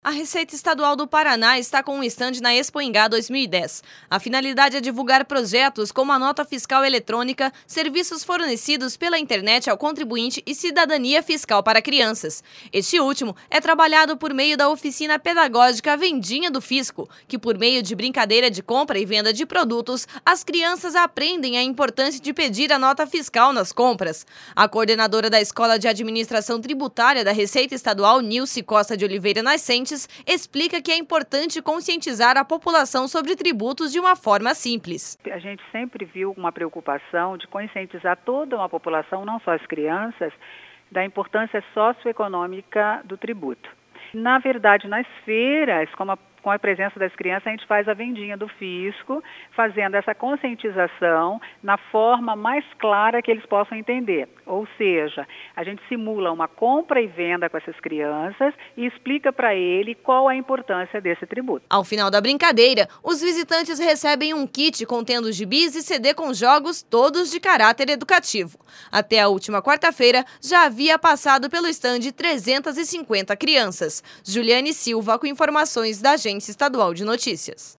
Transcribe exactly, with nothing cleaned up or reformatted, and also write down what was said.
A Receita Estadual do Paraná está com um estande na Expo Ingá dois mil e dez. A finalidade é divulgar projetos como a nota fiscal eletrônica, serviços fornecidos pela internet ao contribuinte e cidadania fiscal para crianças. Este último é trabalhado por meio da oficina pedagógica Vendinha do Fisco, que por meio de brincadeira de compra e venda de produtos, as crianças aprendem a importância de pedir a nota fiscal nas compras. A coordenadora da Escola de Administração Tributária da Receita Estadual, Nilce Costa de Oliveira Nascentes, explica que é importante conscientizar a população sobre tributos de uma forma simples. A gente sempre viu uma preocupação de conscientizar toda uma população, não só as crianças, da importância socioeconômica do tributo. Na verdade, nas feiras, como a com a presença das crianças, a gente faz a vendinha do fisco, fazendo essa conscientização na forma mais clara que eles possam entender. Ou seja, a gente simula uma compra e venda com essas crianças e explica para ele qual a importância desse tributo. Ao final da brincadeira, os visitantes recebem um kit contendo gibis e C D com jogos, todos de caráter educativo. Até a última quarta-feira, já havia passado pelo estande trezentas e cinquenta crianças. Juliane Silva com informações da Agência Estadual de Notícias.